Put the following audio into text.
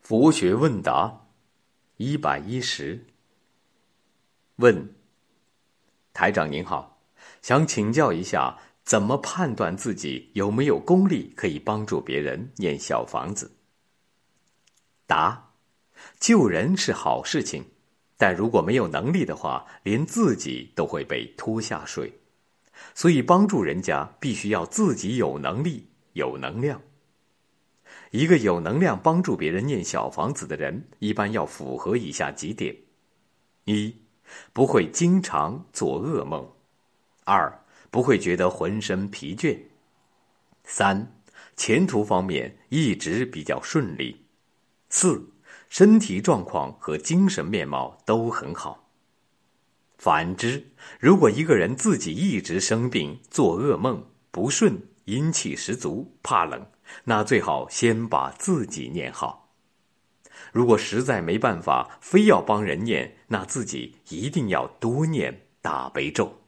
佛学问答110。问：台长您好，想请教一下，怎么判断自己有没有功力可以帮助别人念小房子？答：救人是好事情，但如果没有能力的话，连自己都会被拖下水。所以帮助人家必须要自己有能力、有能量。一个有能量帮助别人念小房子的人，一般要符合以下几点：一、不会经常做噩梦；二、不会觉得浑身疲倦；三、前途方面一直比较顺利；四、身体状况和精神面貌都很好。反之，如果一个人自己一直生病、做噩梦、不顺、阴气十足、怕冷，那最好先把自己念好。如果实在没办法，非要帮人念，那自己一定要多念大悲咒。